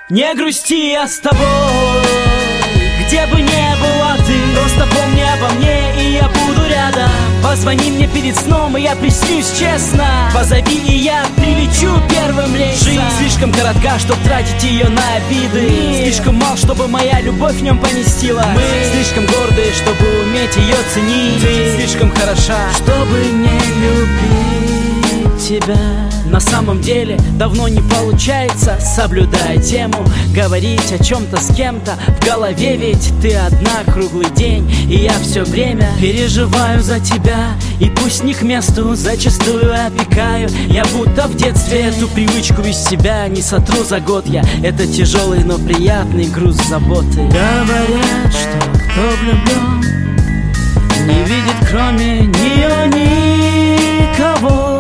Не грусти, я с тобой, где бы ни была ты. Просто помни обо мне, и я буду рядом. Позвони мне перед сном, и я приснюсь честно. Позови, и я прилечу первым рейсом. Жизнь слишком коротка, чтоб тратить ее на обиды. Слишком мал, чтобы моя любовь в нем поместилась. Мы слишком гордые, чтобы уметь ее ценить. Ты слишком хороша, чтобы не любить тебя. На самом деле давно не получается, соблюдая тему, говорить о чем-то с кем-то. В голове ведь ты одна круглый день, и я все время переживаю за тебя. И пусть не к месту, зачастую опекаю. Я будто в детстве эту привычку из себя не сотру за год я. Это тяжелый, но приятный груз заботы. Говорят, что кто влюблен, не видит кроме нее никого.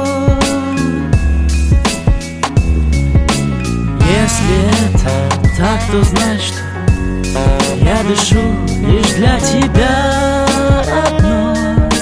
Если это так, то знай, что я дышу лишь для тебя одной.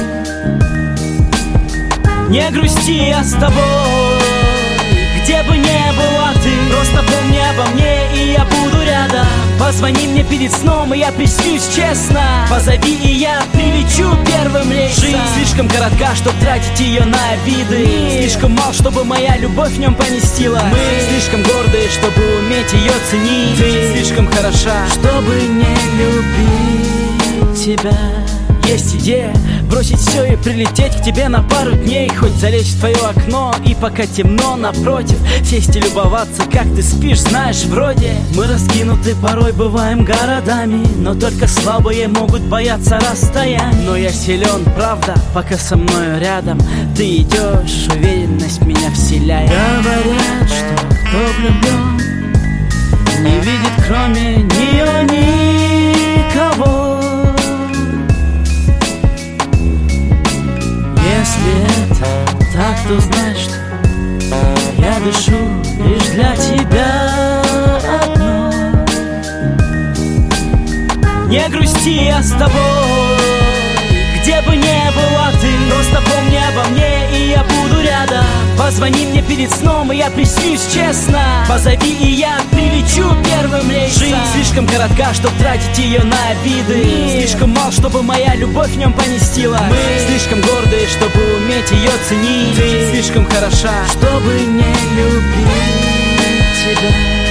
Не грусти, я с тобой, где бы ни была ты. Просто помни обо мне, и я буду рядом. Позвони мне перед сном, и я приснюсь честно. Позови, и я прилечу первым рейсом. Жизнь слишком коротка, чтоб тратить ее на обиды. Слишком мал, чтобы моя любовь в нем поместилась. Мы слишком гордые, чтобы уметь ее ценить. Ты слишком хороша, чтобы не любить тебя. Есть идея бросить все и прилететь к тебе на пару дней. Хоть залезть в твое окно и пока темно напротив, сесть и любоваться, как ты спишь, знаешь, вроде мы раскинуты порой бываем городами, но только слабые могут бояться расстояний. Но я силен, правда, пока со мною рядом ты идешь, уверенность меня вселяет. Говорят, что кто влюблен, не видит кроме нее никого. Если это так, то знай, что я дышу лишь для тебя одной. Не грусти, я с тобой, где бы ни была ты. Просто помни обо мне, и я буду рядом. Позвони мне перед сном, и я приснюсь честно. Позови, и я прилечу первым рейсом. Жизнь слишком коротка, чтоб тратить ее на обиды. Слишком мал, чтобы моя любовь в нем поместилась. Мы слишком гордые, чтобы уметь ее ценить. Ты слишком хороша, чтобы не любить тебя.